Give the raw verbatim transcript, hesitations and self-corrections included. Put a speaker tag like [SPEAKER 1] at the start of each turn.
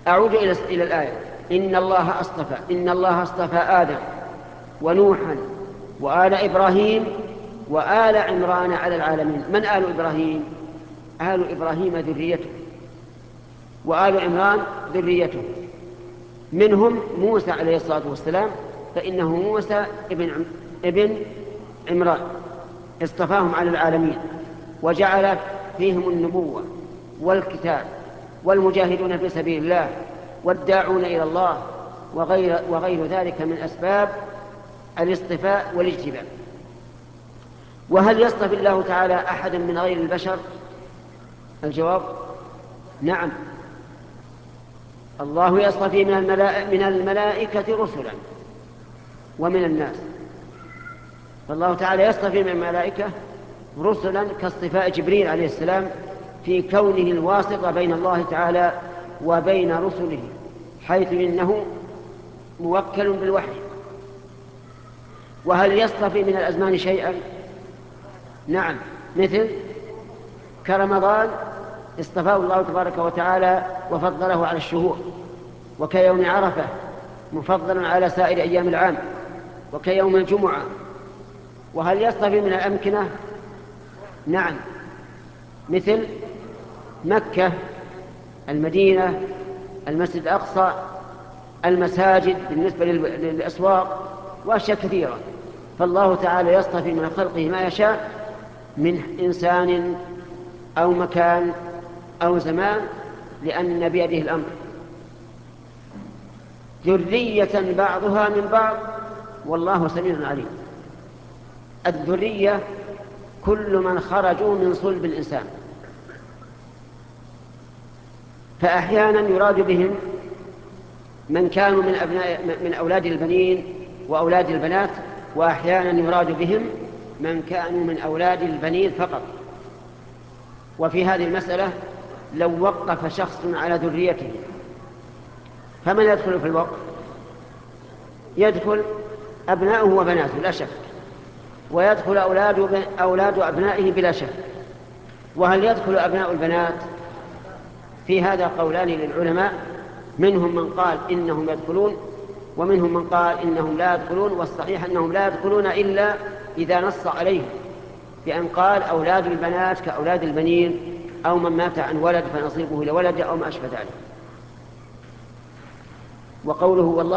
[SPEAKER 1] أعود إلى إلى الآية. إن الله اصطفى إن الله اصطفى آدم ونوحا وآل إبراهيم وآل عمران على العالمين. من آل إبراهيم؟ آل إبراهيم ذريته، وآل عمران ذريته، منهم موسى عليه الصلاة والسلام، فإنه موسى ابن ابن عمران اصطفاهم على العالمين وجعل فيهم النبوة والكتاب والمجاهدون في سبيل الله والداعون إلى الله وغير, وغير ذلك من أسباب الاصطفاء والاجتباء. وهل يصطفي الله تعالى أحدا من غير البشر؟ الجواب نعم، الله يصطفي من الملائكة, من الملائكة رسلا ومن الناس. فالله تعالى يصطفي من الملائكة رسلا كاصطفاء جبريل عليه السلام في كونه الواسطة بين الله تعالى وبين رسله، حيث إنه موكل بالوحي. وهل يصطفي من الأزمان شيئا؟ نعم، مثل كرمضان اصطفاه الله تبارك وتعالى وفضله على الشهور، وكيوم عرفة مفضل على سائر أيام العام، وكيوم الجمعة. وهل يصطفي من الأمكنة؟ نعم، مثل مكة، المدينة، المسجد الأقصى، المساجد بالنسبة للأسواق وأشياء كثيرة. فالله تعالى يصطفي من خلقه ما يشاء من إنسان أو مكان أو زمان، لأن بيده الأمر. ذرية بعضها من بعض والله سميع عليم. الذرية كل من خرجوا من صلب الإنسان، فأحيانا يراد بهم من كانوا من, أبناء من أولاد البنين وأولاد البنات، وأحيانا يراد بهم من كانوا من أولاد البنين فقط. وفي هذه المسألة لو وقف شخص على ذريته فمن يدخل في الوقف؟ يدخل أبناؤه وبناته لا شك، ويدخل أولاد, أولاد أبنائه بلا شك. وهل يدخل أبناء البنات؟ في هذا قولان للعلماء، منهم من قال إنهم يدخلون، ومنهم من قال إنهم لا يدخلون. والصحيح أنهم لا يدخلون إلا إذا نص عليهم بأن قال أولاد البنات كأولاد البنين، أو من مات عن ولد فنصيبه لولد، أو ما أشبه ذلك. وقوله والله